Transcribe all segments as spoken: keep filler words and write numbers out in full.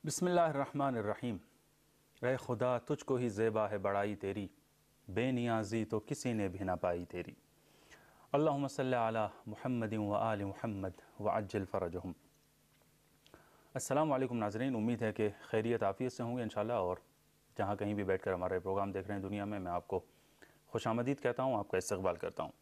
بسم اللہ الرحمن الرحیم۔ اے خدا تجھ کو ہی زیبا ہے بڑائی تیری، بے نیازی تو کسی نے بھی نہ پائی تیری۔ اللہم صلی علی محمد و آل محمد وعجل فرجہم۔ السلام علیکم ناظرین، امید ہے کہ خیریت عافیت سے ہوں گے انشاءاللہ، اور جہاں کہیں بھی بیٹھ کر ہمارے پروگرام دیکھ رہے ہیں دنیا میں، میں آپ کو خوش آمدید کہتا ہوں، آپ کا استقبال کرتا ہوں۔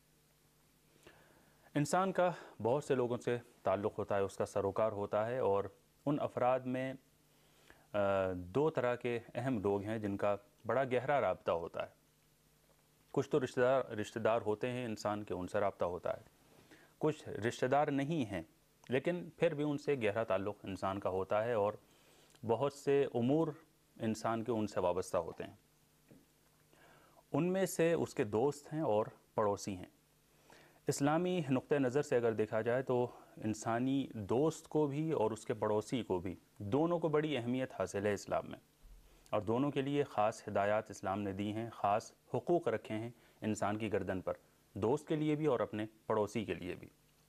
انسان کا بہت سے لوگوں سے تعلق ہوتا ہے، اس کا سروکار ہوتا ہے، اور ان افراد میں دو طرح کے اہم لوگ ہیں جن کا بڑا گہرا رابطہ ہوتا ہے۔ کچھ تو رشتہ دار رشتہ دار ہوتے ہیں انسان کے، ان سے رابطہ ہوتا ہے، کچھ رشتہ دار نہیں ہیں لیکن پھر بھی ان سے گہرا تعلق انسان کا ہوتا ہے، اور بہت سے امور انسان کے ان سے وابستہ ہوتے ہیں۔ ان میں سے اس کے دوست ہیں اور پڑوسی ہیں۔ اسلامی نقطہ نظر سے اگر دیکھا جائے تو انسانی دوست کو بھی اور اس کے پڑوسی کو بھی، دونوں کو بڑی اہمیت حاصل ہے اسلام میں، اور دونوں کے لیے خاص ہدایات اسلام نے دی ہیں، خاص حقوق رکھے ہیں انسان کی گردن پر، دوست کے لیے بھی اور اپنے پڑوسی کے لیے بھی۔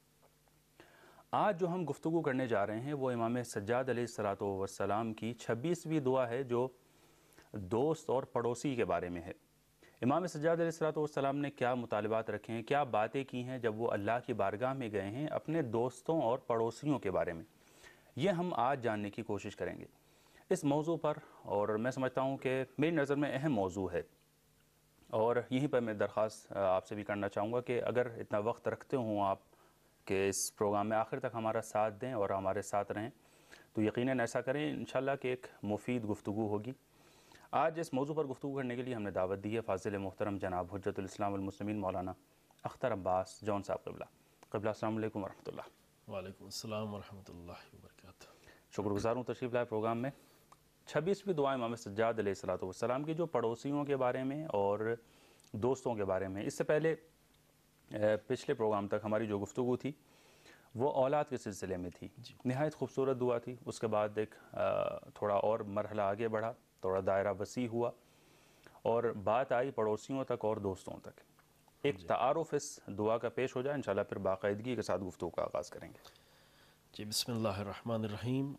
آج جو ہم گفتگو کرنے جا رہے ہیں وہ امام سجاد علیہ الصلاۃ والسلام کی چھبیسویں دعا ہے جو دوست اور پڑوسی کے بارے میں ہے۔ امام سجاد علیہ الصلاۃ والسلام نے کیا مطالبات رکھے ہیں، کیا باتیں کی ہیں جب وہ اللہ کی بارگاہ میں گئے ہیں اپنے دوستوں اور پڑوسیوں کے بارے میں، یہ ہم آج جاننے کی کوشش کریں گے اس موضوع پر، اور میں سمجھتا ہوں کہ میری نظر میں اہم موضوع ہے، اور یہیں پر میں درخواست آپ سے بھی کرنا چاہوں گا کہ اگر اتنا وقت رکھتے ہوں آپ کہ اس پروگرام میں آخر تک ہمارا ساتھ دیں اور ہمارے ساتھ رہیں تو یقیناً ایسا کریں، انشاءاللہ کہ ایک مفید گفتگو ہوگی۔ آج اس موضوع پر گفتگو کرنے کے لیے ہم نے دعوت دی ہے فاضل محترم جناب حجت الاسلام والمسلمین مولانا اختر عباس جون صاحب قبلہ۔ قبلہ السلام علیکم ورحمۃ اللہ۔ وعلیکم السلام ورحمۃ اللہ وبرکاتہ۔ شکر گزار ہوں تشریف لائے پروگرام میں۔ چھبیسویں دعا امام سجاد علیہ الصلاۃ والسلام کی جو پڑوسیوں کے بارے میں اور دوستوں کے بارے میں، اس سے پہلے پچھلے پروگرام تک ہماری جو گفتگو تھی وہ اولاد کے سلسلے میں تھی، نہایت خوبصورت دعا تھی۔ اس کے بعد ایک تھوڑا اور مرحلہ آگے بڑھا، تھوڑا دائرہ وسیع ہوا، اور بات آئی پڑوسیوں تک اور دوستوں تک۔ ایک تعارف اس دعا کا پیش ہو جائے انشاءاللہ، پھر باقاعدگی کے ساتھ گفتگو کا آغاز کریں گے۔ جی، بسم اللہ الرحمن الرحیم۔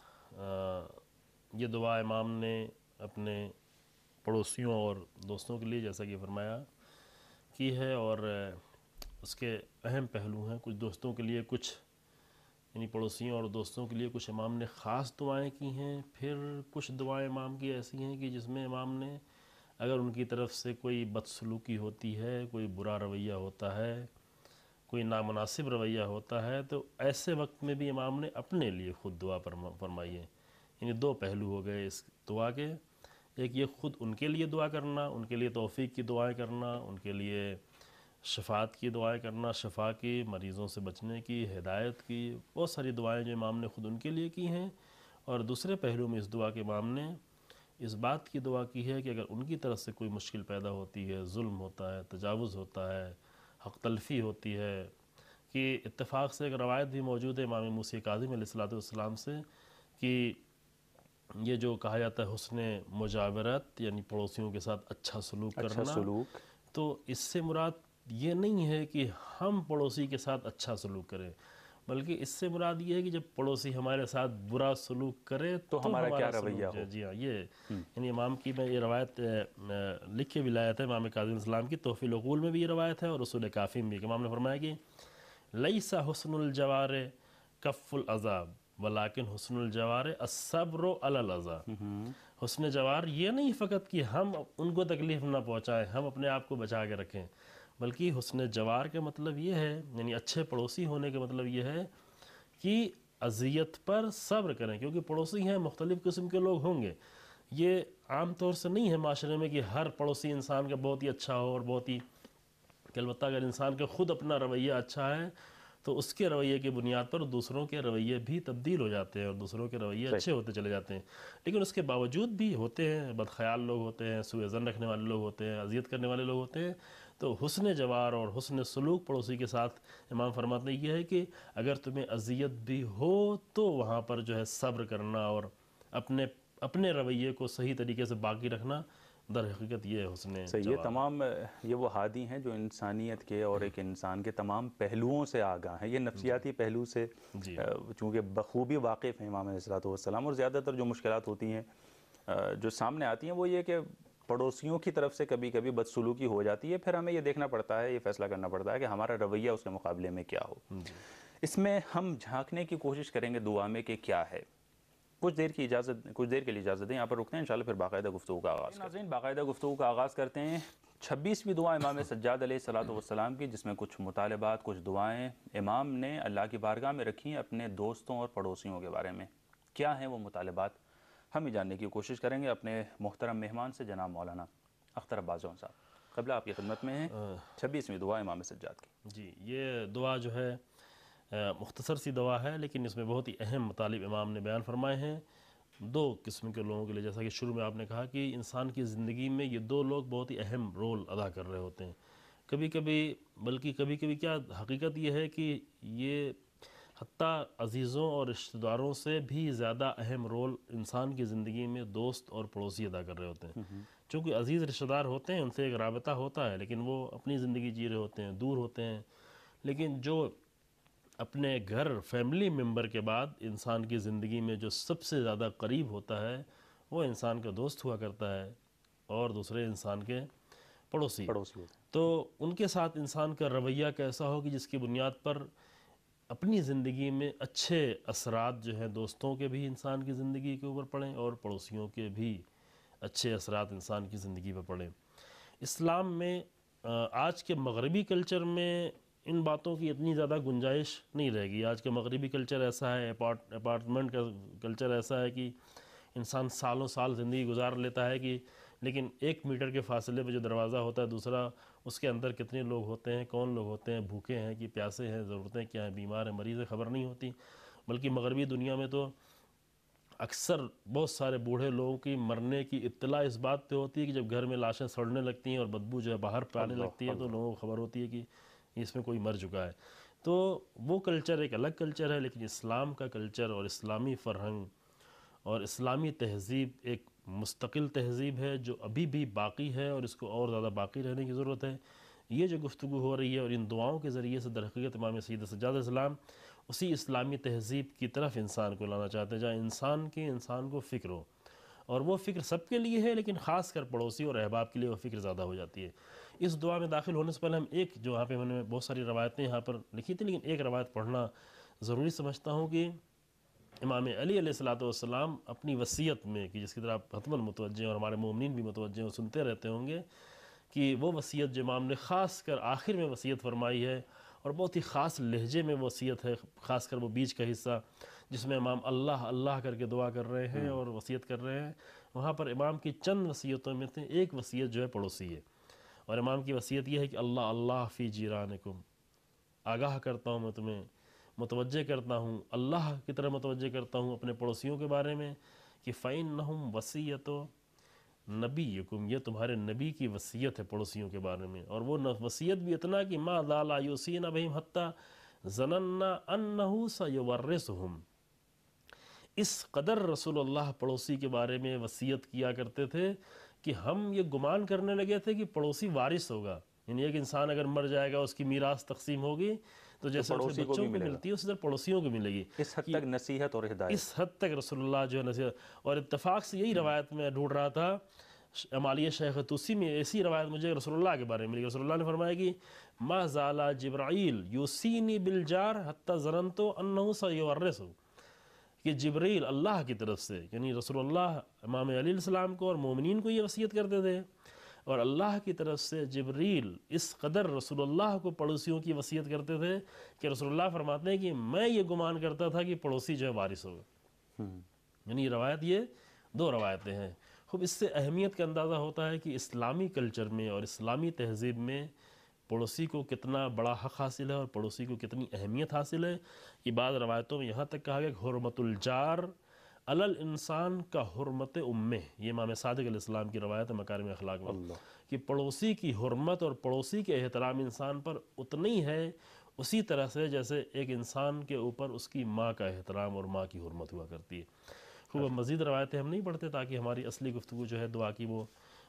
یہ دعا امام نے اپنے پڑوسیوں اور دوستوں کے لیے جیسا کہ فرمایا کی ہے، اور اس کے اہم پہلو ہیں۔ کچھ دوستوں کے لیے کچھ، یعنی پڑوسیوں اور دوستوں کے لیے کچھ امام نے خاص دعائیں کی ہیں، پھر کچھ دعائیں امام کی ایسی ہیں کہ جس میں امام نے اگر ان کی طرف سے کوئی بدسلوکی ہوتی ہے، کوئی برا رویہ ہوتا ہے، کوئی نامناسب رویہ ہوتا ہے، تو ایسے وقت میں بھی امام نے اپنے لیے خود دعا فرمائی ہے۔ یعنی دو پہلو ہو گئے اس دعا کے، ایک یہ خود ان کے لیے دعا کرنا، ان کے لیے توفیق کی دعائیں کرنا، ان کے لیے شفاعت کی دعائیں کرنا، شفا کی، مریضوں سے بچنے کی، ہدایت کی، بہت ساری دعائیں جو امام نے خود ان کے لیے کی ہیں۔ اور دوسرے پہلو میں اس دعا کے امام نے اس بات کی دعا کی ہے کہ اگر ان کی طرف سے کوئی مشکل پیدا ہوتی ہے، ظلم ہوتا ہے، تجاوز ہوتا ہے، حق تلفی ہوتی ہے، کہ اتفاق سے ایک روایت بھی موجود ہے امام موسیٰ کاظم علیہ الصلوۃ والسلام سے کہ یہ جو کہا جاتا ہے حسن مجاورت، یعنی پڑوسیوں کے ساتھ اچھا سلوک کرنا، اچھا سلوک، تو اس سے مراد یہ نہیں ہے کہ ہم پڑوسی کے ساتھ اچھا سلوک کریں، بلکہ اس سے مراد یہ ہے کہ جب پڑوسی ہمارے ساتھ برا سلوک کرے تو, تو ہمارا کیا رویہ سلوک ہو۔ جی ہاں، یہ یعنی امام کی میں یہ روایت لکھ کے بھی لایا تھا، امام کاظم علیہ السلام کی تحفۃ العقول میں بھی یہ روایت ہے، اور رسول کافی میں بھی امام نے فرمایا کہ لیس حسن الجوار کف العذاب ولیکن حسن الجوار الصبر علی الاذی۔ حسن جوار یہ نہیں فقط کہ ہم ان کو تکلیف نہ پہنچائیں، ہم اپنے آپ کو بچا کے رکھیں، بلکہ حسن جوار کا مطلب یہ ہے، یعنی اچھے پڑوسی ہونے کا مطلب یہ ہے کہ اذیت پر صبر کریں، کیونکہ پڑوسی ہیں مختلف قسم کے لوگ ہوں گے۔ یہ عام طور سے نہیں ہے معاشرے میں کہ ہر پڑوسی انسان کا بہت ہی اچھا ہو اور بہت ہی، کہ البتہ اگر انسان کا خود اپنا رویہ اچھا ہے تو اس کے رویے کی بنیاد پر دوسروں کے رویے بھی تبدیل ہو جاتے ہیں اور دوسروں کے رویے اچھے ہوتے چلے جاتے ہیں۔ لیکن اس کے باوجود بھی ہوتے ہیں بدخیال لوگ، ہوتے ہیں سوء ظن رکھنے والے لوگ، ہوتے ہیں اذیت کرنے والے لوگ ہوتے ہیں۔ تو حسن جوار اور حسن سلوک پڑوسی کے ساتھ امام فرماتے ہیں یہ ہے کہ اگر تمہیں اذیت بھی ہو تو وہاں پر جو ہے صبر کرنا اور اپنے اپنے رویے کو صحیح طریقے سے باقی رکھنا، در حقیقت یہ حسن صحیح، یہ تمام یہ وہ ہادی ہیں جو انسانیت کے اور ایک انسان کے تمام پہلوؤں سے آگاہ ہیں. یہ نفسیاتی پہلو سے جی چونکہ بخوبی واقف ہیں امام علیہ الصلوۃ والسلام، اور زیادہ تر جو مشکلات ہوتی ہیں جو سامنے آتی ہیں وہ یہ کہ پڑوسیوں کی طرف سے کبھی کبھی بدسلوکی ہو جاتی ہے. پھر ہمیں یہ دیکھنا پڑتا ہے، یہ فیصلہ کرنا پڑتا ہے کہ ہمارا رویہ اس کے مقابلے میں کیا ہو. اس میں ہم جھانکنے کی کوشش کریں گے دعا میں کہ کیا ہے. کچھ دیر کی اجازت کچھ دیر کے لیے اجازت دیں، یہاں پر رکتے ہیں، انشاءاللہ پھر باقاعدہ گفتگو کا آغاز کرتے ہیں. ناظرین، باقاعدہ گفتگو کا آغاز کرتے ہیں چھبیسویں دعا امام سجاد علیہ الصلوۃ والسلام کی، جس میں کچھ مطالبات، کچھ دعائیں امام نے اللہ کی بارگاہ میں رکھی ہیں اپنے دوستوں اور پڑوسیوں کے بارے میں. کیا ہیں وہ مطالبات، ہم ہی جاننے کی کوشش کریں گے اپنے محترم مہمان سے، جناب مولانا اختر عباس جون صاحب. قبلہ آپ کی خدمت میں ہیں چھبیسویں دعا امام سجاد کی. جی، یہ دعا جو ہے مختصر سی دعا ہے، لیکن اس میں بہت ہی اہم مطالب امام نے بیان فرمائے ہیں دو قسم کے لوگوں کے لیے. جیسا کہ شروع میں آپ نے کہا کہ انسان کی زندگی میں یہ دو لوگ بہت ہی اہم رول ادا کر رہے ہوتے ہیں. کبھی کبھی بلکہ کبھی کبھی کیا حقیقت یہ ہے کہ یہ حتیٰ عزیزوں اور رشتہ داروں سے بھی زیادہ اہم رول انسان کی زندگی میں دوست اور پڑوسی ادا کر رہے ہوتے ہیں. چونکہ عزیز رشتہ دار ہوتے ہیں، ان سے ایک رابطہ ہوتا ہے، لیکن وہ اپنی زندگی جی رہے ہوتے ہیں، دور ہوتے ہیں. لیکن جو اپنے گھر فیملی ممبر کے بعد انسان کی زندگی میں جو سب سے زیادہ قریب ہوتا ہے وہ انسان کا دوست ہوا کرتا ہے، اور دوسرے انسان کے پڑوسی. پڑوسی ہوتے ہیں. تو ان کے ساتھ انسان کا رویہ کیسا ہو کہ جس کی بنیاد پر اپنی زندگی میں اچھے اثرات جو ہیں دوستوں کے بھی انسان کی زندگی کے اوپر پڑیں اور پڑوسیوں کے بھی اچھے اثرات انسان کی زندگی پر پڑیں. اسلام میں آج کے مغربی کلچر میں ان باتوں کی اتنی زیادہ گنجائش نہیں رہے گی. آج کا مغربی کلچر ایسا ہے، اپارٹمنٹ کا کلچر ایسا ہے کہ انسان سالوں سال زندگی گزار لیتا ہے کہ لیکن ایک میٹر کے فاصلے پہ جو دروازہ ہوتا ہے دوسرا، اس کے اندر کتنے لوگ ہوتے ہیں، کون لوگ ہوتے ہیں، بھوکے ہیں کہ پیاسے ہیں، ضرورتیں کیا ہیں، بیمار ہیں، مریض ہیں، خبر نہیں ہوتی. بلکہ مغربی دنیا میں تو اکثر بہت سارے بوڑھے لوگوں کی مرنے کی اطلاع اس بات پہ ہوتی ہے کہ جب گھر میں لاشیں سڑنے لگتی ہیں اور بدبو جو ہے باہر پہ آنے لگتی ہے تو لوگوں کو خبر ہوتی ہے کہ اس میں کوئی مر چکا ہے. تو وہ کلچر ایک الگ کلچر ہے، لیکن اسلام کا کلچر اور اسلامی فرہنگ اور اسلامی تہذیب ایک مستقل تہذیب ہے جو ابھی بھی باقی ہے، اور اس کو اور زیادہ باقی رہنے کی ضرورت ہے. یہ جو گفتگو ہو رہی ہے اور ان دعاؤں کے ذریعے سے در حقیقت امام سید سجاد علیہ السلام اسی اسلامی تہذیب کی طرف انسان کو لانا چاہتے ہیں جہاں انسان کے انسان کو فکر ہو، اور وہ فکر سب کے لیے ہے لیکن خاص کر پڑوسی اور احباب کے لیے وہ فکر زیادہ ہو جاتی ہے. اس دعا میں داخل ہونے سے پہلے ہم ایک جو یہاں پہ میں نے بہت ساری روایتیں یہاں پر لکھی تھیں، لیکن ایک روایت پڑھنا ضروری سمجھتا ہوں کہ امام علی علیہ الصلوۃ والسلام اپنی وصیت میں، کہ جس کی طرح آپ حتماً متوجہ ہیں اور ہمارے مومنین بھی متوجہ ہیں اور سنتے رہتے ہوں گے، کہ وہ وصیت جو امام نے خاص کر آخر میں وصیت فرمائی ہے اور بہت ہی خاص لہجے میں وصیت ہے، خاص کر وہ بیچ کا حصہ جس میں امام اللہ اللہ کر کے دعا کر رہے ہیں اور وصیت کر رہے ہیں، وہاں پر امام کی چند وصیتوں میں سے ایک وصیت جو ہے پڑوسی ہے. اور امام کی وصیت یہ ہے کہ اللہ اللہ فی جیرانکم، آگاہ کرتا ہوں میں تمہیں، متوجہ کرتا ہوں، اللہ کی طرح متوجہ کرتا ہوں اپنے پڑوسیوں کے بارے میں کہ فَإِنَّهُمْ وَصِيَّةُ نَبِيِّكُمْ، یہ تمہارے نبی کی وصیت ہے پڑوسیوں کے بارے میں. اور وہ وصیت بھی اتنا کہ مَا زَالَ يُوصِينَ بِهِمْ حَتَّى ظَنَنَّا أَنَّهُ سَيُوَرِّثُهُمْ. اس قدر رسول اللہ پڑوسی کے بارے میں وصیت کیا کرتے تھے کہ ہم یہ گمان کرنے لگے تھے کہ پڑوسی وارث ہوگا. یعنی ایک انسان اگر مر جائے گا اس کی میراث تقسیم ہوگی تو جیسے اس کے بچوں کو ملتی ہے اسی طرح پڑوسیوں کو ملے گی. اس حد تک نصیحت اور ہدایت، اس حد تک رسول اللہ جو ہے نصیحت. اور اتفاق سے یہی روایت میں ڈھونڈ رہا تھا امالیہ شیخ توسی میں، ایسی روایت مجھے رسول اللہ کے بارے میں ملی. رسول اللہ نے فرمایا کہ ما زال جبرائیل یوصینی بالجار حتی ظننت انہ سیورث، کہ جبریل اللہ کی طرف سے، یعنی رسول اللہ امام علی علیہ السلام کو اور مومنین کو یہ وصیت کرتے تھے، اور اللہ کی طرف سے جبریل اس قدر رسول اللہ کو پڑوسیوں کی وصیت کرتے تھے کہ رسول اللہ فرماتے ہیں کہ میں یہ گمان کرتا تھا کہ پڑوسی جو ہے وارث ہوگا. یعنی روایت یہ دو روایتیں ہیں. خوب اس سے اہمیت کا اندازہ ہوتا ہے کہ اسلامی کلچر میں اور اسلامی تہذیب میں پڑوسی کو کتنا بڑا حق حاصل ہے اور پڑوسی کو کتنی اہمیت حاصل ہے. کہ بعض روایتوں میں یہاں تک کہا گیا کہ حرمت الجار علی الانسان کا حرمت امہ، یہ امام صادق علیہ السلام کی روایت ہے مکارم اخلاق میں، کہ پڑوسی کی حرمت اور پڑوسی کے احترام انسان پر اتنی ہے اسی طرح سے جیسے ایک انسان کے اوپر اس کی ماں کا احترام اور ماں کی حرمت ہوا کرتی ہے. خوب مزید روایتیں ہم نہیں پڑھتے تاکہ ہماری اصلی گفتگو جو ہے دعا کی وہ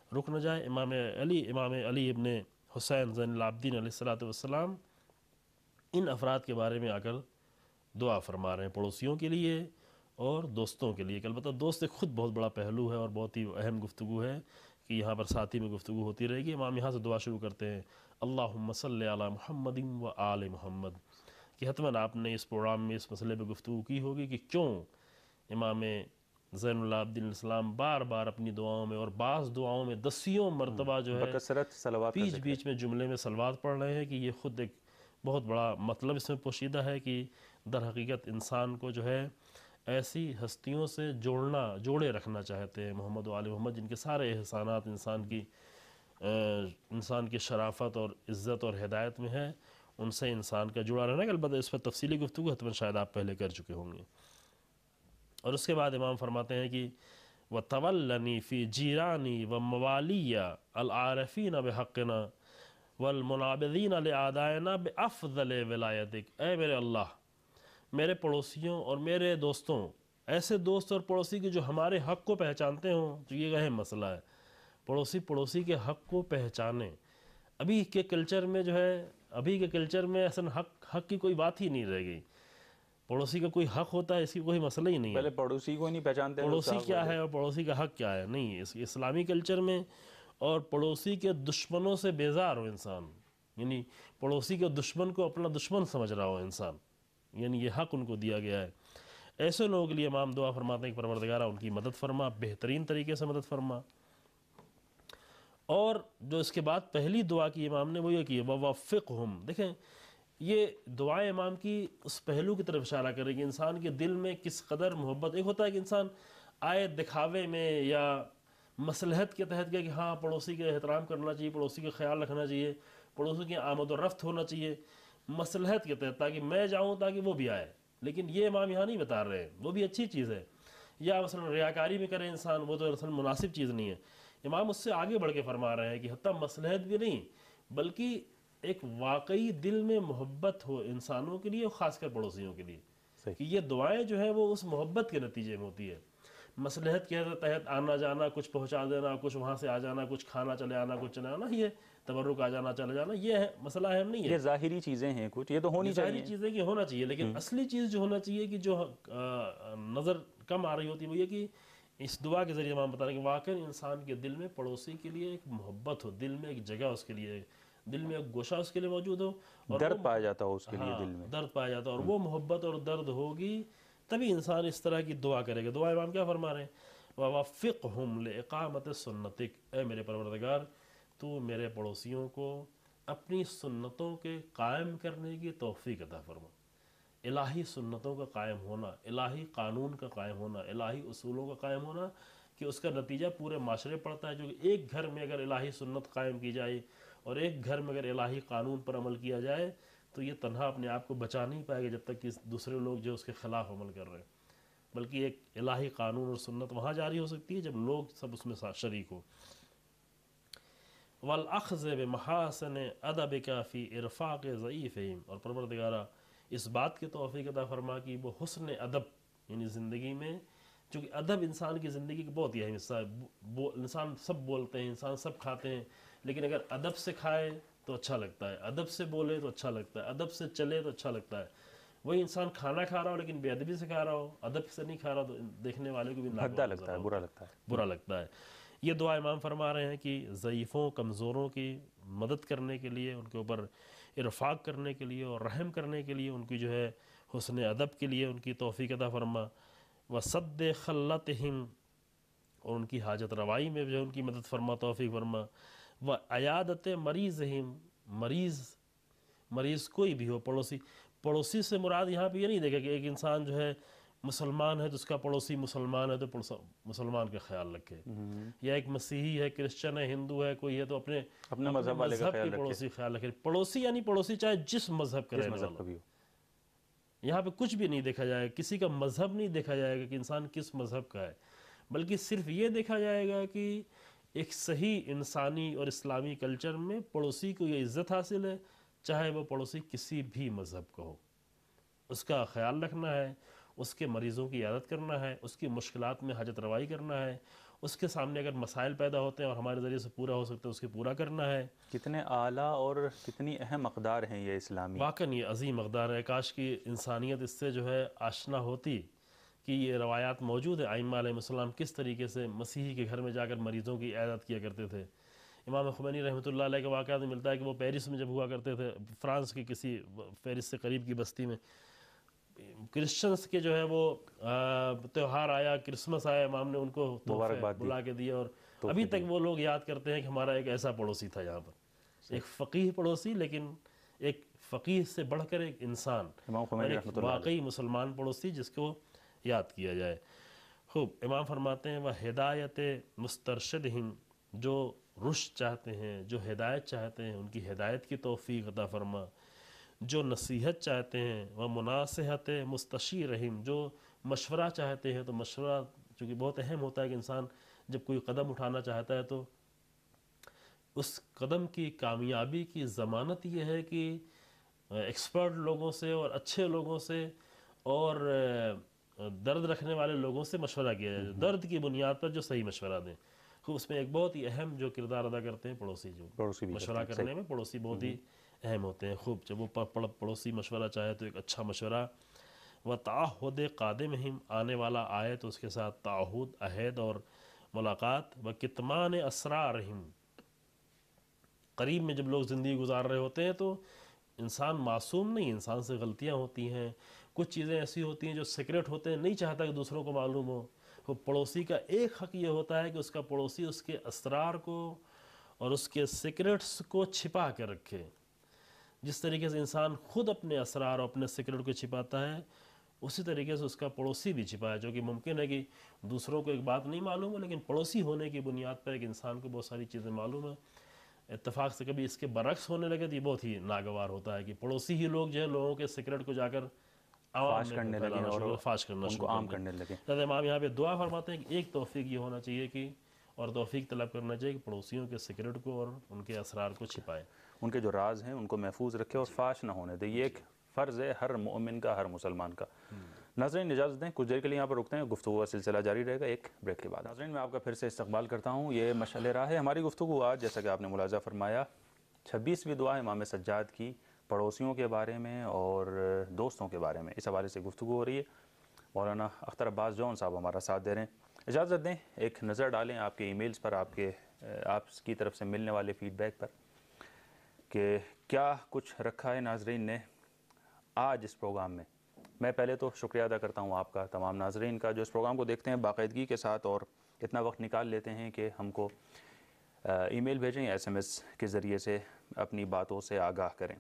رک نہ جائے۔ امام علی امام علی ابن حسین زین العابدین علیہ الصلوۃ والسلام ان افراد کے بارے میں آ کر دعا فرما رہے ہیں پڑوسیوں کے لیے اور دوستوں کے لیے، کہ البتہ دوست ایک خود بہت بڑا پہلو ہے اور بہت ہی اہم گفتگو ہے کہ یہاں پر ساتھی میں گفتگو ہوتی رہے گی۔ امام یہاں سے دعا شروع کرتے ہیں، اللہم صلی علی محمد و آل محمد، کہ حتماً آپ نے اس پروگرام میں اس مسئلے پہ گفتگو کی ہوگی کہ کیوں امام زین العابدین علیہ السلام بار بار اپنی دعاؤں میں اور بعض دعاؤں میں دسیوں مرتبہ جو ہے بکثرت صلوات کا بیچ ذکر ہے۔ بیچ میں جملے میں صلوات پڑھ رہے ہیں، کہ یہ خود ایک بہت بڑا مطلب اس میں پوشیدہ ہے کہ در حقیقت انسان کو جو ہے ایسی ہستیوں سے جوڑنا جوڑے رکھنا چاہتے ہیں محمد و آل محمد، جن کے سارے احسانات انسان کی انسان کی شرافت اور عزت اور ہدایت میں ہے، ان سے انسان کا جڑا رہنا ہے۔ البتہ اس پر تفصیلی گفتگو حتماً شاید آپ پہلے کر چکے ہوں گے۔ اور اس کے بعد امام فرماتے ہیں کہ وَتَوَلَّنِي فِي جِيرَانِي وَمَوَالِيَّ الْعَارِفِينَ بِحَقِّنَا وَالْمُنَابِذِينَ لِأَعْدَائِنَا بِأَفْضَلِ وِلَایَتِكَ، اے میرے اللہ میرے پڑوسیوں اور میرے دوستوں، ایسے دوست اور پڑوسی کے جو ہمارے حق کو پہچانتے ہوں، تو یہ اہم مسئلہ ہے، پڑوسی پڑوسی کے حق کو پہچانے۔ ابھی کے کلچر میں جو ہے ابھی کے کلچر میں اصلا حق حق کی کوئی بات ہی نہیں رہ گئی، پڑوسی کا کوئی حق ہوتا ہے اس کی کوئی مسئلہ ہی نہیں ہے، پہلے پڑوسی کو نہیں پہچانتے تھے، پڑوسی صاحب کیا والے۔ ہے اور پڑوسی کا حق کیا ہے، نہیں، اس اسلامی کلچر میں اور پڑوسی کے دشمنوں سے بیزار ہو انسان، یعنی پڑوسی کے دشمن کو اپنا دشمن سمجھ رہا ہو انسان، یعنی یہ حق ان کو دیا گیا ہے۔ ایسے لوگوں کے لیے امام دعا فرماتے ہیں کہ پروردگارہ ان کی مدد فرما، بہترین طریقے سے مدد فرما۔ اور جو اس کے بعد پہلی دعا کی امام نے وہ یہ کی وَوَفِّقْهُمْ، دیکھیں یہ دعائیں امام کی اس پہلو کی طرف اشارہ کرے کہ انسان کے دل میں کس قدر محبت، ایک ہوتا ہے کہ انسان آئے دکھاوے میں یا مصلحت کے تحت کہ ہاں پڑوسی کا احترام کرنا چاہیے، پڑوسی کا خیال رکھنا چاہیے، پڑوسی کی آمد و رفت ہونا چاہیے مصلحت کے تحت، تاکہ میں جاؤں تاکہ وہ بھی آئے، لیکن یہ امام یہاں نہیں بتا رہے ہیں، وہ بھی اچھی چیز ہے، یا مثلا ریاکاری میں کرے انسان، وہ تو اصل مناسب چیز نہیں ہے۔ امام اس سے آگے بڑھ کے فرما رہے ہیں کہ حتیٰ مصلحت بھی نہیں بلکہ ایک واقعی دل میں محبت ہو انسانوں کے لیے اور خاص کر پڑوسیوں کے لیے، کہ یہ دعائیں جو ہیں وہ اس محبت کے نتیجے میں ہوتی ہے۔ مصلحت کے تحت آنا جانا، کچھ پہنچا دینا، کچھ وہاں سے آ جانا، کچھ کھانا چلے آنا، کچھ چلے آنا، یہ تبرک آ جانا چلے جانا، یہ ہے مسئلہ اہم نہیں ہے، یہ ظاہری چیزیں ہیں کچھ، یہ تو ہونی ساری چاہیے۔ چیزیں کہ ہونا چاہیے، لیکن اصلی چیز جو ہونا چاہیے کہ جو نظر کم آ رہی ہوتی ہے وہ یہ کہ اس دعا کے ذریعے امام بتا رہے ہیں کہ واقعی انسان کے دل میں پڑوسی کے لیے ایک محبت ہو، دل میں ایک جگہ اس کے لیے، دل میں ایک گوشہ اس کے لیے موجود ہو، اور درد پایا جاتا ہو اس کے لیے ہاں دل میں۔ درد پایا جاتا ہے، اور وہ محبت اور درد ہوگی تبھی انسان اس طرح کی دعا کرے گا۔ دعا امام کیا فرما رہے ہیں وَوَفِّقْهُمْ لِإِقَامَةِ سُنَّتِكَ، اے میرے پروردگار تو میرے پڑوسیوں کو اپنی سنتوں کے قائم کرنے کی توفیق عطا فرما، الہی سنتوں کا قائم ہونا، الہی قانون کا قائم ہونا، الہی اصولوں کا قائم ہونا، کہ اس کا نتیجہ پورے معاشرے پڑتا ہے۔ جو کہ ایک گھر میں اگر الہی سنت قائم کی جائے اور ایک گھر میں اگر الہی قانون پر عمل کیا جائے تو یہ تنہا اپنے آپ کو بچا نہیں پائے گا جب تک کہ دوسرے لوگ جو اس کے خلاف عمل کر رہے ہیں، بلکہ ایک الہی قانون اور سنت وہاں جاری ہو سکتی ہے جب لوگ سب اس میں شریک ہو۔ وَالْأَخْذِ بِمَحَاسِنِ أَدَبِكَ فِي إِرْفَاقِ ضَعِيفِهِمْ، اور پروردگارہ اس بات کی توفیق عطا فرما کہ وہ حسن ادب، یعنی زندگی میں، چونکہ ادب انسان کی زندگی کا بہت ہی اہم حصہ ہے، انسان سب بولتے ہیں، انسان سب کھاتے ہیں، لیکن اگر ادب سے کھائے تو اچھا لگتا ہے، ادب سے بولے تو اچھا لگتا ہے، ادب سے چلے تو اچھا لگتا ہے۔ وہی انسان کھانا کھا رہا ہو لیکن بے ادبی سے کھا رہا ہو، ادب سے نہیں کھا رہا، تو دیکھنے والے کو بھی بھدا لگتا ہے، برا لگتا ہے۔ برا لگتا ہے۔ یہ دعا امام فرما رہے ہیں کہ ضعیفوں کمزوروں کی مدد کرنے کے لیے، ان کے اوپر ارفاق کرنے کے لیے اور رحم کرنے کے لیے، ان کی جو ہے حسن ادب کے لیے ان کی توفیق عطا فرما، وَسَدِّ خَلَّتِهِمْ، اور ان کی حاجت روائی میں جو ان کی مدد فرما، توفیق فرما، وَعِيَادَةِ مَرِيضِهِمْ، مریض مریض کوئی بھی ہو، پڑوسی پڑوسی سے مراد یہاں پہ یہ نہیں دیکھا کہ ایک انسان جو ہے مسلمان ہے تو اس کا پڑوسی مسلمان ہے تو مسلمان کا خیال رکھے، یا ایک مسیحی ہے، کرسچن ہے، ہندو ہے، کوئی ہے تو اپنے اپنے مذہب والے کا خیال کے رکھے، پڑوسی خیال رکھے۔ پڑوسی یعنی پڑوسی چاہے جس مذہب کا جس رہنے مذہب والا کا بھی ہو۔ یہاں پہ کچھ بھی نہیں دیکھا جائے گا، کسی کا مذہب نہیں دیکھا جائے گا کہ انسان کس مذہب کا ہے، بلکہ صرف یہ دیکھا جائے گا کہ ایک صحیح انسانی اور اسلامی کلچر میں پڑوسی کو یہ عزت حاصل ہے، چاہے وہ پڑوسی کسی بھی مذہب کا ہو، اس کا خیال رکھنا ہے، اس کے مریضوں کی عیادت کرنا ہے، اس کی مشکلات میں حاجت روائی کرنا ہے، اس کے سامنے اگر مسائل پیدا ہوتے ہیں اور ہمارے ذریعے سے پورا ہو سکتا ہے اس کے پورا کرنا ہے۔ کتنے اعلیٰ اور کتنی اہم اقدار ہیں یہ اسلامی۔ واقعی یہ عظیم اقدار ہے، کاش کی انسانیت اس سے جو ہے آشنا ہوتی کہ یہ روایات موجود ہے ائمہ علیہ السلام کس طریقے سے مسیحی کے گھر میں جا کر مریضوں کی عیادت کیا کرتے تھے۔ امام خمینی رحمۃ اللہ علیہ کے واقعات میں ملتا ہے کہ وہ پیرس میں جب ہوا کرتے تھے، فرانس کی کسی پیرس سے قریب کی بستی میں، کرسچنس کے جو ہے وہ تہوار آیا، کرسمس آیا، امام نے ان کو تحفے بلا کے دیے، اور ابھی تک وہ لوگ یاد کرتے ہیں کہ ہمارا ایک ایسا پڑوسی تھا یہاں پر، ایک فقیہ پڑوسی، لیکن ایک فقیہ سے بڑھ کر ایک انسان، ایک واقعی مسلمان پڑوسی جس کو یاد کیا جائے۔ خوب، امام فرماتے ہیں وہ ہدایت مسترشدہم، جو رشد چاہتے ہیں، جو ہدایت چاہتے ہیں، ان کی ہدایت کی توفیق عطا فرما۔ جو نصیحت چاہتے ہیں وہ مناصحت مستشیرہم، جو مشورہ چاہتے ہیں تو مشورہ، چونکہ بہت اہم ہوتا ہے کہ انسان جب کوئی قدم اٹھانا چاہتا ہے تو اس قدم کی کامیابی کی ضمانت یہ ہے کہ ایکسپرٹ لوگوں سے اور اچھے لوگوں سے اور درد رکھنے والے لوگوں سے مشورہ کیا جائے، درد کی بنیاد پر جو صحیح مشورہ دیں۔ خوب، اس میں ایک بہت ہی اہم جو کردار ادا کرتے ہیں پڑوسی، جو مشورہ کرنے میں پڑوسی بہت ہی اہم ہوتے ہیں۔ خوب، جب وہ پڑوسی مشورہ چاہے تو ایک اچھا مشورہ، و تعہد قادمہم، آنے والا آئے تو اس کے ساتھ تعہد، عہد اور ملاقات، و کتمان اسرارہم، قریب میں جب لوگ زندگی گزار رہے ہوتے ہیں تو انسان معصوم نہیں، انسان سے غلطیاں ہوتی ہیں، کچھ چیزیں ایسی ہوتی ہیں جو سیکرٹ ہوتے ہیں، نہیں چاہتا کہ دوسروں کو معلوم ہو۔ وہ پڑوسی کا ایک حق یہ ہوتا ہے کہ اس کا پڑوسی اس کے اسرار کو اور اس کے سیکرٹس کو چھپا کے رکھے۔ جس طریقے سے انسان خود اپنے اسرار اور اپنے سیکرٹ کو چھپاتا ہے، اسی طریقے سے اس کا پڑوسی بھی چھپائے، جو کہ ممکن ہے کہ دوسروں کو ایک بات نہیں معلوم ہو، لیکن پڑوسی ہونے کی بنیاد پر ایک انسان کو بہت ساری چیزیں معلوم ہیں۔ اتفاق سے کبھی اس کے برعکس ہونے لگے تو یہ بہت ہی ناگوار ہوتا ہے کہ پڑوسی ہی لوگ جو ہے لوگوں کے سیکرٹ کو جا کر فاش کرنے لگے اور فاش کرنا ان کو عام کرنے لگے۔ حضرت امام یہاں پہ دعا فرماتے ہیں کہ ایک توفیق یہ ہونا چاہیے کہ اور توفیق طلب کرنا چاہیے کہ پڑوسیوں کے سیکرٹ کو اور ان کے اسرار کو چھپائے، ان کے جو راز ہیں ان کو محفوظ رکھے اور فاش نہ ہونے دے۔ یہ ایک فرض ہے ہر مومن کا، ہر مسلمان کا۔ ناظرین اجازت دیں، کچھ دیر کے لیے یہاں پر رکتے ہیں، گفتگو کا سلسلہ جاری رہے گا ایک بریک کے بعد۔ ناظرین میں آپ کا پھر سے استقبال کرتا ہوں، یہ مشعل راہ ہے۔ ہماری گفتگو آج جیسا کہ آپ نے ملاحظہ فرمایا چھبیسویں دعا امام سجاد کی، پڑوسیوں کے بارے میں اور دوستوں کے بارے میں، اس حوالے سے گفتگو ہو رہی ہے۔ مولانا اختر عباس جون صاحب ہمارا ساتھ دے رہے ہیں۔ اجازت دیں ایک نظر ڈالیں آپ کے ای میلز پر، آپ کے آپ کی طرف سے ملنے والے فیڈ بیک پر کہ کیا کچھ رکھا ہے ناظرین نے آج اس پروگرام میں۔ میں پہلے تو شکریہ ادا کرتا ہوں آپ کا، تمام ناظرین کا جو اس پروگرام کو دیکھتے ہیں باقاعدگی کے ساتھ اور اتنا وقت نکال لیتے ہیں کہ ہم کو ای میل بھیجیں یا ایس ایم ایس کے ذریعے سے اپنی باتوں سے آگاہ کریں۔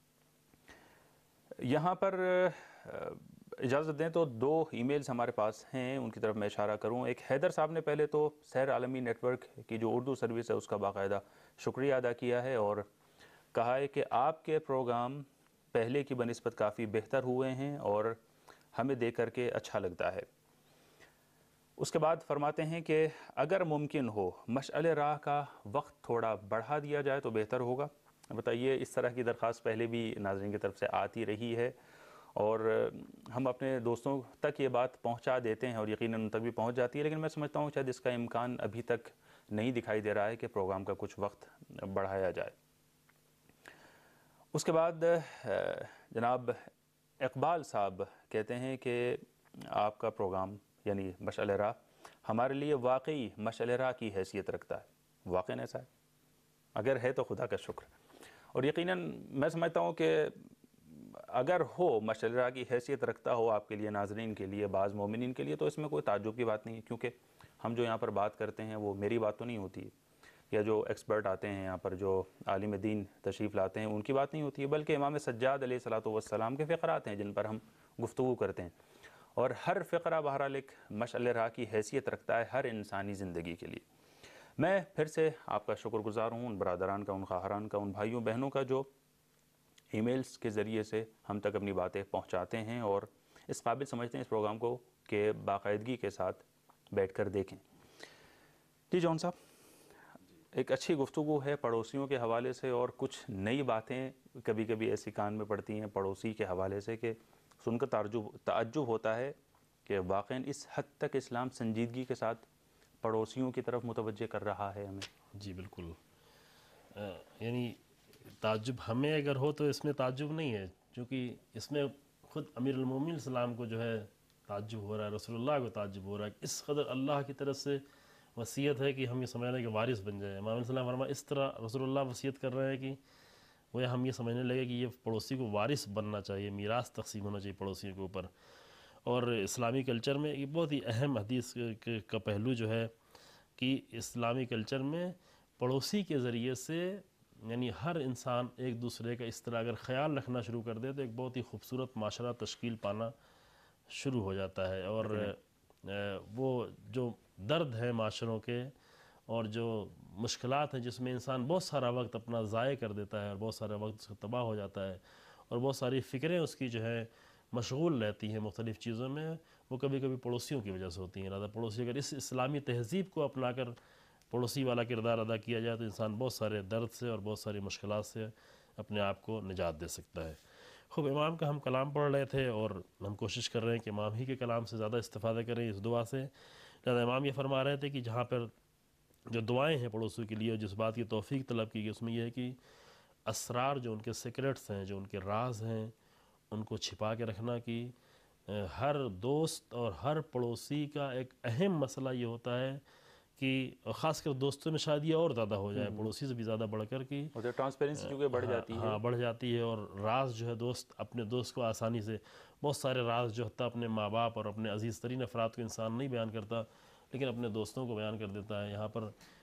یہاں پر اجازت دیں تو دو ای میلز ہمارے پاس ہیں، ان کی طرف میں اشارہ کروں۔ ایک حیدر صاحب نے پہلے تو سیر عالمی نیٹ ورک کی جو اردو سروس ہے اس کا باقاعدہ شکریہ ادا کیا ہے اور کہا ہے کہ آپ کے پروگرام پہلے کی بنسبت کافی بہتر ہوئے ہیں اور ہمیں دیکھ کر کے اچھا لگتا ہے۔ اس کے بعد فرماتے ہیں کہ اگر ممکن ہو مشعل راہ کا وقت تھوڑا بڑھا دیا جائے تو بہتر ہوگا۔ بتائیے، اس طرح کی درخواست پہلے بھی ناظرین کی طرف سے آتی رہی ہے اور ہم اپنے دوستوں تک یہ بات پہنچا دیتے ہیں اور یقیناً ان تک بھی پہنچ جاتی ہے، لیکن میں سمجھتا ہوں شاید اس کا امکان ابھی تک نہیں دکھائی دے رہا ہے کہ پروگرام کا کچھ وقت بڑھایا جائے۔ اس کے بعد جناب اقبال صاحب کہتے ہیں کہ آپ کا پروگرام یعنی مشعل راہ ہمارے لیے واقعی مشعل راہ کی حیثیت رکھتا ہے۔ واقعاً ایسا ہے؟ اگر ہے تو خدا کا شکر، اور یقیناً میں سمجھتا ہوں کہ اگر ہو مشعل راہ کی حیثیت رکھتا ہو آپ کے لیے، ناظرین کے لیے، بعض مومنین کے لیے، تو اس میں کوئی تعجب کی بات نہیں ہے، کیونکہ ہم جو یہاں پر بات کرتے ہیں وہ میری بات تو نہیں ہوتی ہے، یا جو ایکسپرٹ آتے ہیں یہاں پر، جو عالم دین تشریف لاتے ہیں ان کی بات نہیں ہوتی ہے، بلکہ امام سجاد علیہ الصلوۃ والسلام کے فقرات ہیں جن پر ہم گفتگو کرتے ہیں، اور ہر فقرہ بہرحال ایک مشعل راہ کی حیثیت رکھتا ہے ہر انسانی زندگی کے لیے۔ میں پھر سے آپ کا شکر گزار ہوں، ان برادران کا، ان خواہران کا، ان بھائیوں بہنوں کا جو ای میلز کے ذریعے سے ہم تک اپنی باتیں پہنچاتے ہیں اور اس قابل سمجھتے ہیں اس پروگرام کو کہ باقاعدگی کے ساتھ بیٹھ کر دیکھیں۔ جی جون صاحب، ایک اچھی گفتگو ہے پڑوسیوں کے حوالے سے اور کچھ نئی باتیں کبھی کبھی ایسی کان میں پڑتی ہیں پڑوسی کے حوالے سے کہ سن کر تعجب تعجب ہوتا ہے کہ واقعاً اس حد تک اسلام سنجیدگی کے ساتھ پڑوسیوں کی طرف متوجہ کر رہا ہے ہمیں؟ جی بالکل، یعنی تعجب ہمیں اگر ہو تو اس میں تعجب نہیں ہے، چونکہ اس میں خود امیر المومنین السلام کو جو ہے تعجب ہو رہا ہے، رسول اللہ کو تعجب ہو رہا ہے، اس قدر اللہ کی طرف سے وصیت ہے کہ ہم یہ سمجھنے کے وارث بن جائیں۔ امام علیہ السلام فرمایا اس طرح رسول اللہ وصیت کر رہے ہیں کہ وہ ہم یہ سمجھنے لگے کہ یہ پڑوسی کو وارث بننا چاہیے، میراث تقسیم ہونا چاہیے پڑوسیوں کے اوپر۔ اور اسلامی کلچر میں یہ بہت ہی اہم حدیث کا پہلو جو ہے کہ اسلامی کلچر میں پڑوسی کے ذریعے سے یعنی ہر انسان ایک دوسرے کا اس طرح اگر خیال رکھنا شروع کر دے تو ایک بہت ہی خوبصورت معاشرہ تشکیل پانا شروع ہو جاتا ہے۔ اور وہ جو درد ہے معاشروں کے اور جو مشکلات ہیں جس میں انسان بہت سارا وقت اپنا ضائع کر دیتا ہے اور بہت سارا وقت اس کا تباہ ہو جاتا ہے اور بہت ساری فکریں اس کی جو ہے مشغول رہتی ہیں مختلف چیزوں میں، وہ کبھی کبھی پڑوسیوں کی وجہ سے ہوتی ہیں۔ لہٰذا پڑوسی اگر اس اسلامی تہذیب کو اپنا کر پڑوسی والا کردار ادا کیا جائے تو انسان بہت سارے درد سے اور بہت ساری مشکلات سے اپنے آپ کو نجات دے سکتا ہے۔ خوب امام کا ہم کلام پڑھ رہے تھے اور ہم کوشش کر رہے ہیں کہ امام ہی کے کلام سے زیادہ استفادہ کریں اس دعا سے۔ لہٰذا امام یہ فرما رہے تھے کہ جہاں پر جو دعائیں ہیں پڑوسیوں کے لیے، جس بات کی توفیق طلب کی گئی اس میں یہ ہے کہ اسرار جو ان کے سیکرٹس ہیں، جو ان کے راز ہیں، ان کو چھپا کے رکھنا۔ کہ ہر دوست اور ہر پڑوسی کا ایک اہم مسئلہ یہ ہوتا ہے کہ خاص کر دوستوں میں شاید یہ اور زیادہ ہو جائے، پڑوسی سے بھی زیادہ بڑھ کر کی ٹرانسپیرنسی چونکہ بڑھ جاتی ہے، ہاں بڑھ جاتی ہے۔ اور راز جو ہے دوست اپنے دوست کو آسانی سے، بہت سارے راز جو حتیٰ اپنے ماں باپ اور اپنے عزیز ترین افراد کو انسان نہیں بیان کرتا لیکن اپنے دوستوں کو بیان کر دیتا ہے۔ یہاں پر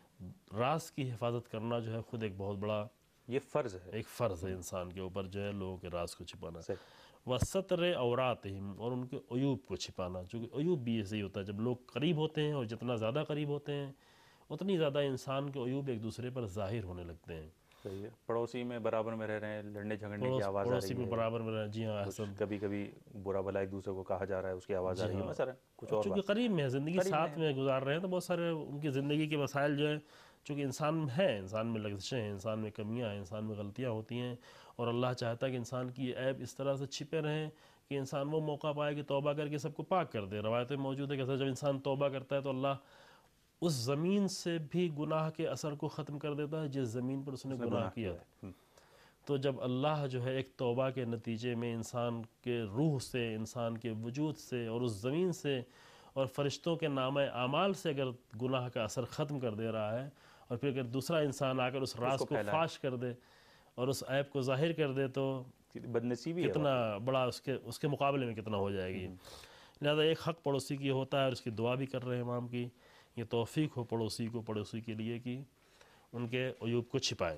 راز کی حفاظت کرنا جو ہے خود ایک بہت بڑا یہ فرض ہے، ایک فرض ہے انسان کے اوپر جو ہے لوگوں کے راز کو چھپانا۔ وَسَتْرِ عَوْرَاتِهِمْ، اور ان کے عیوب کو چھپانا، چونکہ عیوب بھی ایسے ہی ہوتا ہے جب لوگ قریب ہوتے ہیں اور جتنا زیادہ قریب ہوتے ہیں اتنی زیادہ انسان کے عیوب ایک دوسرے پر ظاہر ہونے لگتے ہیں۔ صحیح ہے، پڑوسی میں برابر میں رہ رہے ہیں، لڑنے جھگڑنے کی آواز آ پڑوسی رہی میں ہے، برابر میں رہ جی ہاں احسن، کبھی کبھی برا بھلا ایک دوسرے کو کہا جا رہا ہے، اس کی آواز آ رہی ہے مثلا کچھ اور چونکہ قریب میں ہے، زندگی ساتھ میں گزار رہے ہیں تو بہت سارے ان کی زندگی کے مسائل جو ہیں، چونکہ انسان میں ہے، انسان میں لغزشیں ہیں، انسان میں کمیاں ہیں، انسان میں غلطیاں ہوتی ہیں، اور اللہ چاہتا ہے کہ انسان کی یہ عیب اس طرح سے چھپے رہیں کہ انسان وہ موقع پائے کہ توبہ کر کے سب کو پاک کر دے۔ روایتیں موجود ہے کہ جب انسان توبہ کرتا ہے تو اللہ اس زمین سے بھی گناہ کے اثر کو ختم کر دیتا ہے جس زمین پر اس نے گناہ کیا تھا۔ تو جب اللہ جو ہے ایک توبہ کے نتیجے میں انسان کے روح سے، انسان کے وجود سے اور اس زمین سے اور فرشتوں کے نامہ اعمال سے اگر گناہ کا اثر ختم کر دے رہا ہے، اور پھر اگر دوسرا انسان آ کر اس راز کو فاش کر دے اور اس عیب کو ظاہر کر دے تو بدنصیبی کتنا بڑا اس کے اس کے مقابلے میں کتنا ہو جائے گی۔ لہذا ایک حق پڑوسی کی ہوتا ہے اور اس کی دعا بھی کر رہے ہیں امام کی، یہ توفیق ہو پڑوسی کو پڑوسی کے لیے کہ ان کے عیوب کو چھپائیں۔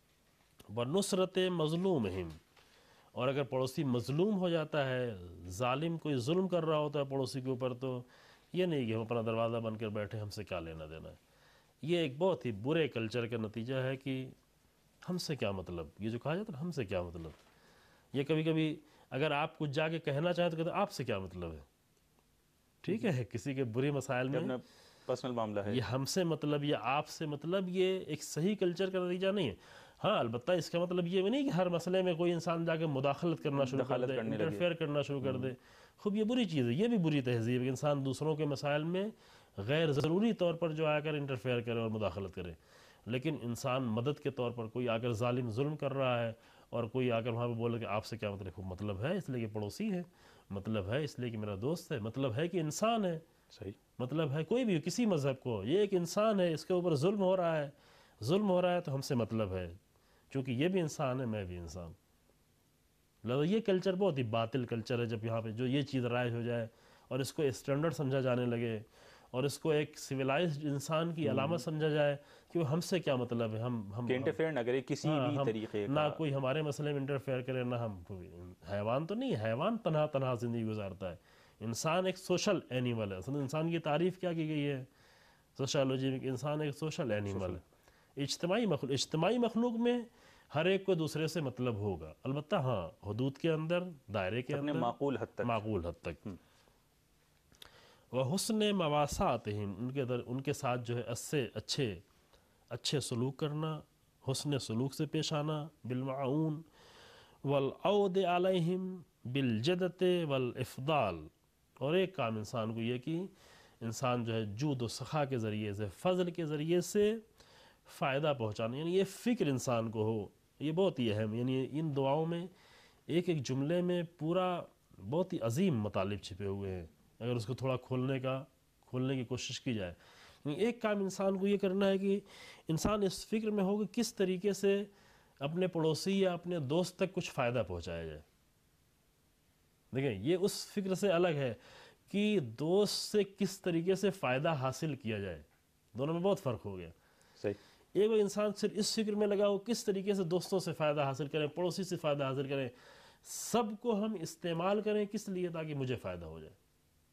وَنُصْرَتِ مَظْلُومِهِمْ، اور اگر پڑوسی مظلوم ہو جاتا ہے، ظالم کوئی ظلم کر رہا ہوتا ہے پڑوسی کے اوپر، تو یہ نہیں کہ ہم اپنا دروازہ بند کر بیٹھے ہم سے کیا لینا دینا ہے۔ یہ ایک بہت ہی برے کلچر کا نتیجہ ہے کہ ہم سے کیا مطلب، یہ جو کہا جاتا ہے ہم سے کیا مطلب، یہ کبھی کبھی اگر آپ کچھ جا کے کہنا چاہیں تو کہتے ہیں آپ سے کیا مطلب ہے۔ ٹھیک ہے، کسی کے برے مسائل میں پرسنل معاملہ ہے، یہ ہم سے مطلب یا آپ سے مطلب یہ ایک صحیح کلچر کا نتیجہ نہیں ہے۔ ہاں البتہ اس کا مطلب یہ بھی نہیں کہ ہر مسئلے میں کوئی انسان جا کے مداخلت کرنا شروع کر دے، انٹرفیئر کرنا شروع کر دے۔ خوب یہ بری چیز ہے، یہ بھی بری تہذیب ہے کہ انسان دوسروں کے مسائل میں غیر ضروری طور پر جو آ کر انٹرفیئر کرے اور مداخلت کرے۔ لیکن انسان مدد کے طور پر کوئی آ کر ظالم ظلم کر رہا ہے اور کوئی آ کر وہاں پہ بولے کہ آپ سے کیا مطلب، خوب مطلب ہے اس لیے کہ پڑوسی ہے، مطلب ہے اس لیے کہ میرا دوست ہے، مطلب ہے کہ انسان ہے، صحیح مطلب ہے کوئی بھی کسی مذہب کو، یہ ایک انسان ہے، اس کے اوپر ظلم ہو رہا ہے، ظلم ہو رہا ہے تو ہم سے مطلب ہے، چونکہ یہ بھی انسان ہے میں بھی انسان۔ لہذا یہ کلچر بہت ہی باطل کلچر ہے جب یہاں پہ جو یہ چیز رائج ہو جائے اور اس کو اسٹینڈرڈ سمجھا جانے لگے اور اس کو ایک سویلائزڈ انسان کی علامت سمجھا جائے کہ وہ ہم سے کیا مطلب ہے، ہم ہم انٹرفیئر نہ کرے کسی بھی طریقے کا، نہ کوئی ہمارے مسئلے میں انٹرفیئر کرے، نہ ہم حیوان تو نہیں، حیوان تنہا تنہا زندگی گزارتا ہے، انسان ایک سوشل اینیمل ہے۔ اصل انسان کی تعریف کیا کی گئی ہے سوشالوجی میں کہ انسان ایک سوشل اینیمل ہے، اجتماعی مخلوق۔ اجتماعی مخلوق میں ہر ایک کو دوسرے سے مطلب ہوگا، البتہ ہاں حدود کے اندر، دائرے کے اندر، معقول حد تک، معقول حد تک۔ وحسن مواساتہم، ان کے در ان کے ساتھ جو ہے اچھے اچھے اچھے سلوک کرنا، حسن سلوک سے پیش آنا، بالمعون والعود علیہم بالجدت والافضال، اور ایک کام انسان کو یہ کہ انسان جو ہے جود و سخا کے ذریعے سے، فضل کے ذریعے سے فائدہ پہنچانا، یعنی یہ فکر انسان کو ہو، یہ بہت ہی اہم، یعنی ان دعاؤں میں ایک ایک جملے میں پورا بہت ہی عظیم مطالب چھپے ہوئے ہیں اگر اس کو تھوڑا کھولنے کا کھولنے کی کوشش کی جائے۔ یعنی ایک کام انسان کو یہ کرنا ہے کہ انسان اس فکر میں ہو کہ کس طریقے سے اپنے پڑوسی یا اپنے دوست تک کچھ فائدہ پہنچایا جائے۔ دیکھیں یہ اس فکر سے الگ ہے کہ دوست سے کس طریقے سے فائدہ حاصل کیا جائے، دونوں میں بہت فرق ہو گیا۔ صحیح۔ ایک وہ انسان صرف اس فکر میں لگا ہو کس طریقے سے دوستوں سے فائدہ حاصل کریں، پڑوسی سے فائدہ حاصل کریں، سب کو ہم استعمال کریں کس لیے؟ تاکہ مجھے فائدہ ہو جائے۔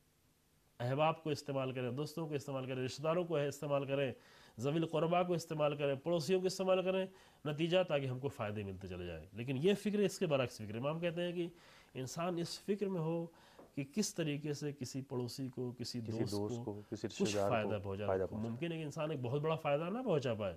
احباب کو استعمال کریں، دوستوں کو استعمال کریں، رشتہ داروں کو استعمال کریں، ذوی القربا کو استعمال کریں، پڑوسیوں کو استعمال کریں، نتیجہ تاکہ ہم کو فائدے ملتے چلے جائیں۔ لیکن یہ فکر اس کے برعکس فکر ہے۔ امام کہتے ہیں کہ انسان اس فکر میں ہو کہ کس طریقے سے کسی پڑوسی کو، کسی دوست کو کچھ فائدہ پہنچا۔ ممکن ہے کہ انسان ایک بہت بڑا فائدہ نہ پہنچا پائے،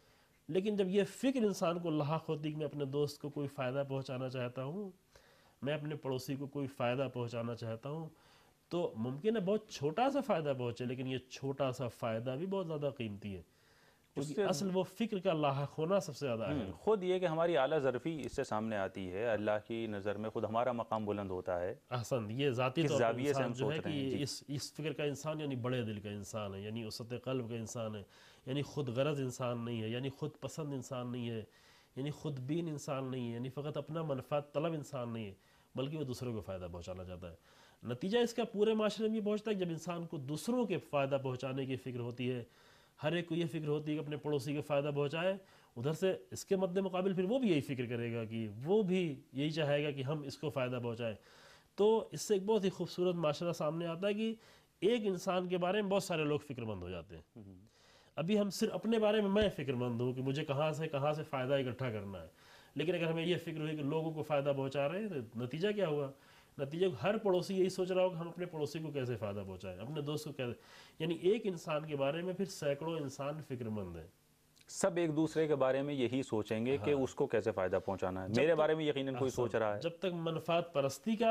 لیکن جب یہ فکر انسان کو لاحق ہوتی کہ میں اپنے دوست کو کوئی فائدہ پہنچانا چاہتا ہوں، میں اپنے پڑوسی کو کوئی فائدہ پہنچانا چاہتا ہوں، تو ممکن ہے بہت چھوٹا سا فائدہ پہنچے، لیکن یہ چھوٹا سا فائدہ بھی بہت زیادہ قیمتی ہے، کیونکہ اصل وہ فکر کا لاحق ہونا سب سے زیادہ ہے۔ خود یہ کہ ہماری اعلیٰ ظرفی اس سے سامنے آتی ہے، اللہ کی نظر میں خود ہمارا مقام بلند ہوتا ہے۔ احسن، یہ ذاتی طور پر انسان جو ہے کہ اس اس فکر کا انسان یعنی بڑے دل کا انسان ہے، یعنی وسعت قلب کا انسان ہے، یعنی خود غرض انسان نہیں ہے، یعنی خود پسند انسان نہیں ہے، یعنی خود بین انسان نہیں ہے، یعنی فقط اپنا منفعت طلب انسان نہیں ہے، بلکہ وہ دوسروں کو فائدہ پہنچانا چاہتا ہے۔ نتیجہ اس کا پورے معاشرے میں یہ پہنچتا ہے کہ جب انسان کو دوسروں کے فائدہ پہنچانے کی فکر ہوتی ہے، ہر ایک کو یہ فکر ہوتی ہے کہ اپنے پڑوسی کے فائدہ پہنچائے، ادھر سے اس کے مد مقابل پھر وہ بھی یہی فکر کرے گا کہ وہ بھی یہی چاہے گا کہ ہم اس کو فائدہ پہنچائیں، تو اس سے ایک بہت ہی خوبصورت معاشرہ سامنے آتا ہے کہ ایک انسان کے بارے میں بہت سارے لوگ فکر مند ہو جاتے ہیں۔ ابھی ہم صرف اپنے بارے میں میں فکر مند ہوں کہ مجھے کہاں سے کہاں سے فائدہ اکٹھا کرنا ہے، لیکن اگر ہمیں یہ فکر ہوئی کہ لوگوں کو فائدہ پہنچا رہے ہیں تو نتیجہ کیا ہوا؟ نتیجہ ہر پڑوسی یہی سوچ رہا ہو کہ ہم اپنے پڑوسی کو کیسے فائدہ پہنچائیں، اپنے دوست کو کیسے، یعنی ایک انسان کے بارے میں پھر سینکڑوں انسان فکر مند ہیں، سب ایک دوسرے کے بارے میں یہی سوچیں گے کہ اس کو کیسے فائدہ پہنچانا ہے، میرے بارے میں یقیناً کوئی سوچ رہا ہے۔ جب تک منفعت پرستی کا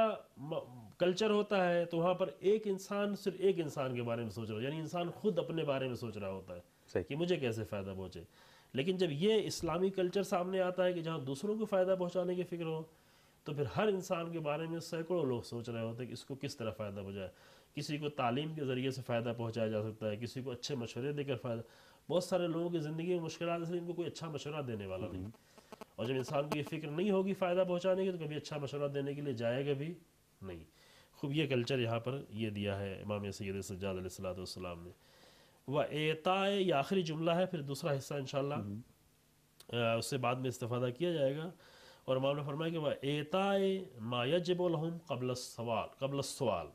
کلچر ہوتا ہے تو وہاں پر ایک انسان صرف ایک انسان کے بارے میں سوچ رہا ہے، یعنی انسان خود اپنے بارے میں سوچ رہا ہوتا ہے کہ مجھے کیسے فائدہ پہنچے۔ لیکن جب یہ اسلامی کلچر سامنے آتا ہے کہ جہاں دوسروں کو فائدہ پہنچانے کی فکر ہو، تو پھر ہر انسان کے بارے میں سینکڑوں لوگ سوچ رہے ہوتے ہیں کہ اس کو کس طرح فائدہ پہنچائے۔ کسی کو تعلیم کے ذریعے سے فائدہ پہنچایا جا سکتا ہے، کسی کو اچھے مشورے دے کر فائدہ، بہت سارے لوگوں کی زندگی میں مشکلات اس لیے ان کو کوئی اچھا مشورہ دینے والا نہیں، اور جب انسان کو یہ فکر نہیں ہوگی فائدہ پہنچانے کی تو کبھی اچھا مشورہ دینے کے لیے جائے گا بھی نہیں۔ خوب یہ کلچر یہاں پر یہ دیا ہے امام سید سجاد علیہ الصلوۃ والسلام نے۔ وَإِعْطَاءِ یہ آخری جملہ ہے، پھر دوسرا حصہ انشاءاللہ اس سے بعد میں استفادہ کیا جائے گا، اور امام نے فرمایا کہ وَإِعْطَاءِ مَا يَجِبُ لَهُمْ قبل السوال قبل السوال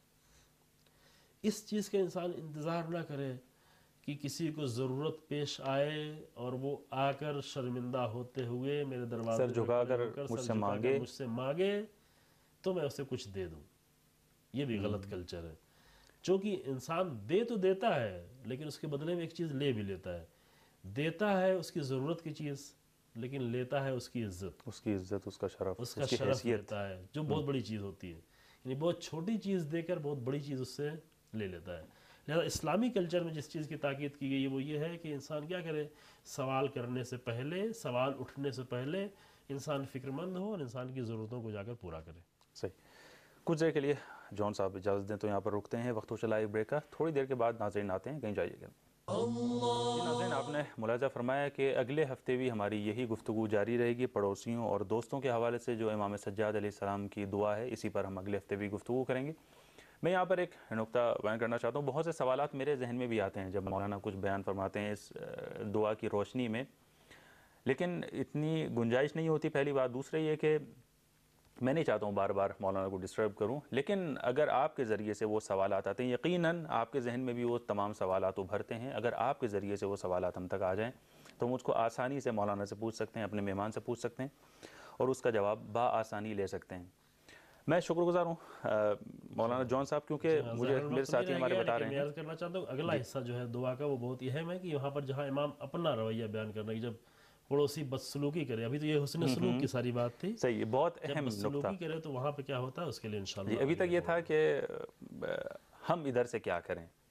اس چیز کا انسان انتظار نہ کرے کہ کسی کو ضرورت پیش آئے اور وہ آ کر شرمندہ ہوتے ہوئے میرے دروازے سر جھکا کر مجھ سے مانگے مجھ سے مانگے تو میں اسے کچھ دے دوں۔ یہ بھی غلط کلچر ہے، چونکہ انسان دے تو دیتا ہے لیکن اس کے بدلے میں ایک چیز لے بھی لیتا ہے۔ دیتا ہے اس کی ضرورت کی چیز، لیکن لیتا ہے اس کی عزت، اس کی عزت، اس کا شرف، اس کا شرف لیتا ہے، جو بہت بڑی چیز ہوتی ہے۔ یعنی بہت چھوٹی چیز دے کر بہت بڑی چیز اس سے لے لیتا ہے۔ لہذا اسلامی کلچر میں جس چیز کی تاکید کی گئی ہے وہ یہ ہے کہ انسان کیا کرے، سوال کرنے سے پہلے، سوال اٹھنے سے پہلے انسان فکر مند ہو اور انسان کی ضرورتوں کو جا کر پورا کرے۔ صحیح۔ کچھ دیر کے لیے جون صاحب اجازت دیں تو یہاں پر رکتے ہیں، وقت ہو چلا ایک بریک کا، تھوڑی دیر کے بعد ناظرین آتے ہیں، کہیں جائیے گا۔ جی ناظرین، آپ نے ملاحظہ فرمایا کہ اگلے ہفتے بھی ہماری یہی گفتگو جاری رہے گی پڑوسیوں اور دوستوں کے حوالے سے، جو امام سجاد علیہ السلام کی دعا ہے اسی پر ہم اگلے ہفتے بھی گفتگو کریں گے۔ میں یہاں پر ایک نقطہ بیان کرنا چاہتا ہوں، بہت سے سوالات میرے ذہن میں بھی آتے ہیں جب مولانا کچھ بیان فرماتے ہیں اس دعا کی روشنی میں، لیکن اتنی گنجائش نہیں ہوتی، پہلی بات۔ دوسرے یہ کہ میں نہیں چاہتا ہوں بار بار مولانا کو ڈسٹرب کروں، لیکن اگر آپ کے ذریعے سے وہ سوالات آتے ہیں، یقیناً آپ کے ذہن میں بھی وہ تمام سوالات ابھرتے ہیں، اگر آپ کے ذریعے سے وہ سوالات ہم تک آ جائیں تو مجھ کو آسانی سے مولانا سے پوچھ سکتے ہیں، اپنے مہمان سے پوچھ سکتے ہیں اور اس کا جواب بآسانی لے سکتے ہیں۔ میں شکر گزار ہوں مولانا جون صاحب، کیونکہ مجھے میرے ساتھی ہمارے بتا رہے ہیں۔ میں کرنا چاہتا ہوں اگلا حصہ جو ہے دعا کا وہ بہت ہی اہم ہے، کہ وہاں پر جہاں امام اپنا رویہ بیان کرنا ہے، جب پڑوسی بدسلوکی کرے، ابھی تو یہ حسن سلوک کی ساری بات تھی، صحیح، بہت اہم نقطہ، بدسلوکی کرے تو وہاں پہ کیا ہوتا ہے اس کے لیے انشاءاللہ۔ ابھی تک یہ تھا کہ ہم ادھر سے کیا کریں،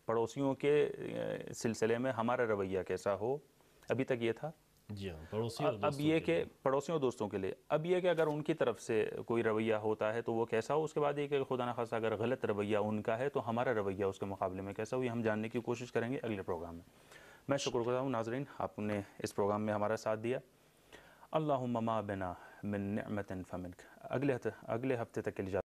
پڑوسیوں کے سلسلے میں ہمارا رویہ کیسا ہو، ابھی تک یہ تھا. جی ہاں، پڑوسی اور اب دوستوں یہ کے کہ لیے. پڑوسیوں اور دوستوں کے لیے اب یہ کہ اگر ان کی طرف سے کوئی رویہ ہوتا ہے تو وہ کیسا ہو، اس کے بعد یہ کہ خدا نخواستہ اگر غلط رویہ ان کا ہے تو ہمارا رویہ اس کے مقابلے میں کیسا ہو، یہ ہم جاننے کی کوشش کریں گے اگلے پروگرام میں. میں شکر گزار ہوں ناظرین، آپ نے اس پروگرام میں ہمارا ساتھ دیا. اللہم ما بنا من نعمت فمنک. اگلے اگلے ہفتے تک کے لیے